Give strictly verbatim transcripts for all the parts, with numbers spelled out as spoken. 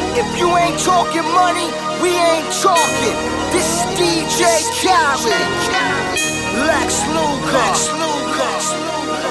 If you ain't talking money, we ain't talking. This is D J Khaled, Lex Luger. Lex Luger.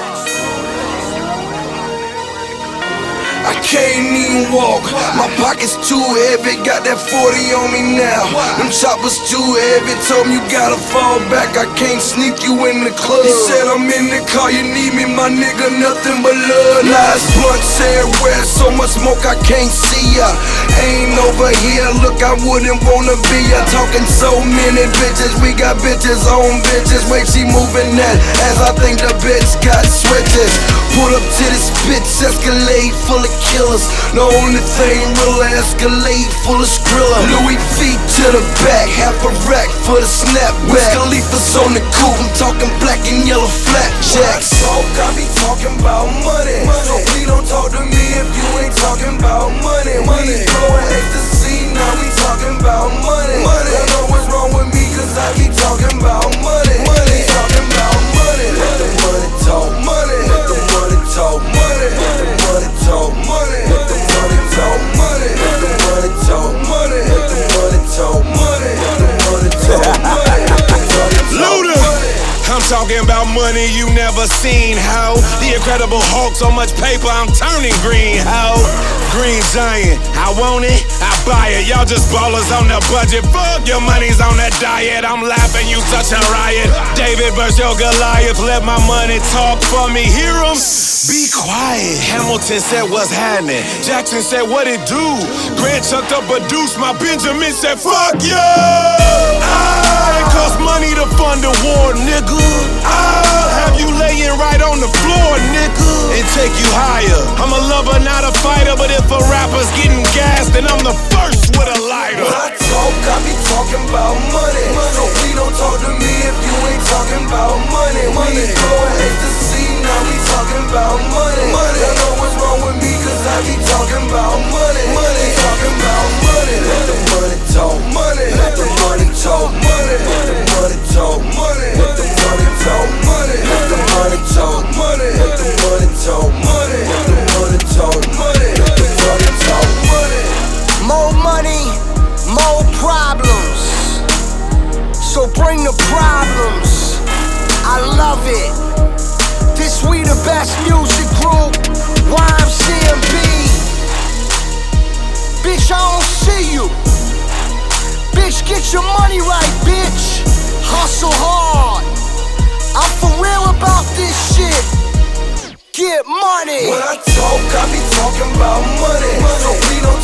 I can't even walk, my pockets too heavy, got that forty on me now. Them choppers too heavy, told me you gotta fall back, I can't sneak you in the club. He said I'm in the car, you need me, my nigga, nothing but love. Last blunt everywhere, so much smoke I can't see ya. Ain't over here, look I wouldn't wanna be ya. Talking so many bitches, we got bitches on bitches. Wait, she moving that as I think the bitch got switches. Pull up to this bitch, Escalade full of killers. The only thing real Escalade full of Skrilla. Louis V to the back, half a rack for the snapback. Wiz Khalifa's on the coupe, I'm talking black and yellow flapjacks. When I talk, I be talking about money. So please don't talk to me if you ain't talking about money. We blowing ecstasy, now we talking about money. Don't know what's wrong with me, cause I be talking about money. Money, talking about money. Let the money talk, money. Let the money talk, money. Let the money talk, money. Let the money talk, money. Let the money talk, money. Let the money talk, money. Let the money talk, money. Luda, I'm talking about money you never seen, how the Incredible Hulk, so much paper I'm turning green, how Green Giant, I want it, I buy it. Y'all just ballers on the budget, fuck your money's on that diet. I'm laughing, you such a riot. David versus your Goliath, let my money talk for me, hear 'em? Be quiet. Hamilton said what's happening, Jackson said what it do, Grant chucked up a deuce, my Benjamin said fuck you. Ah, it costs money to fund the war, nigga. I'll have you laying right on the floor, nigga, and take you higher. I'm a lover, not a fighter, but if a rapper's getting gassed, then I'm the first with a lighter. When I talk, I be talking about money. So please don't talk to me if you ain't talking about money. We blowing ecstasy, now we talking about money. Don't know what's wrong with me, cause I be talking about money. Money, talking about money. Let the money talk, money. Let the money talk, money. Let the money talk, money. Let the money talk, money. Let the money talk, money. Let the money talk, money. Let the money talk, money. Let the money talk, money. More money, more problems. So bring the problems. I love it. This we the best music group, Y M C M B. Bitch, I don't see you. Bitch, get your money right, bitch. Hustle hard. I'm for real about this shit. Get money. When I talk, I be talking about money. So we don't